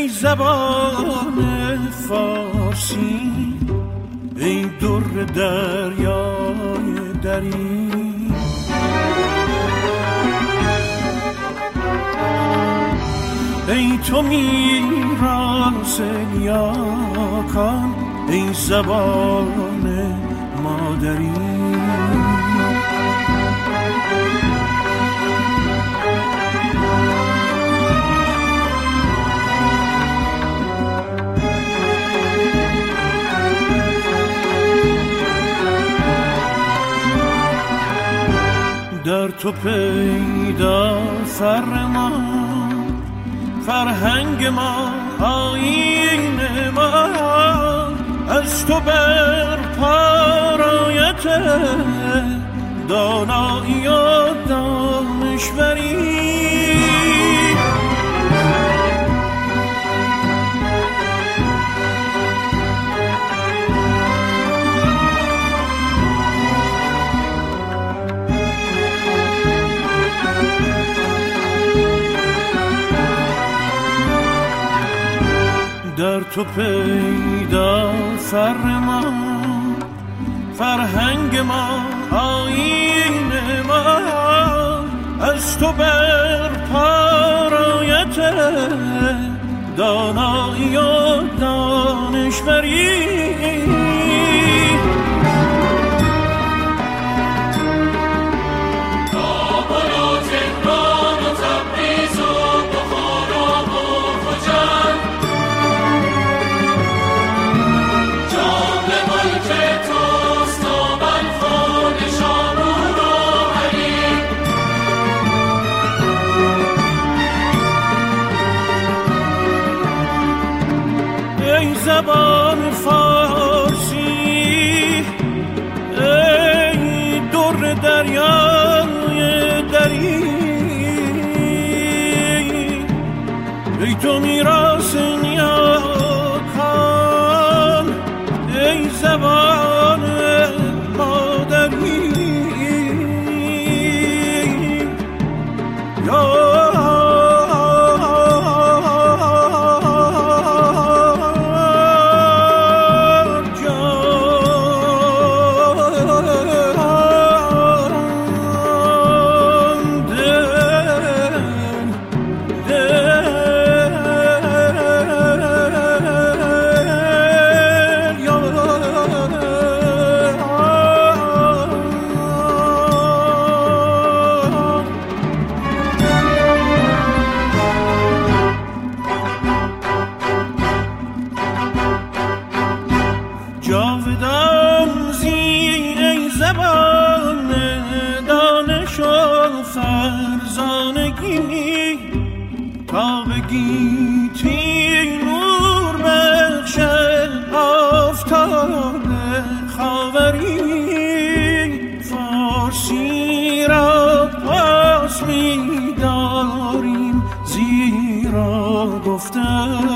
ای زبان فارسی، ای در دریای درین، ای تو میراث نیاکان، ای زبان مادری. در تو پیدا فر ما، فرهنگ ما، آیین ما، از تو بر پارایت دانایی و دانشوری. در تو پیدا فر ما، فرهنگ ما، آیین ما، از تو بر پارایت دانایی و دانشوری. زبان فارسی، ای در دریای درین، ای تو میراث نیاکان، ای زبان مادری. جاودان زی ای زبان دانش و فرزانگی، تا بگیتی نور بخش آفتاب خاوری. فارسی را پاس می داریم، زیرا گفتن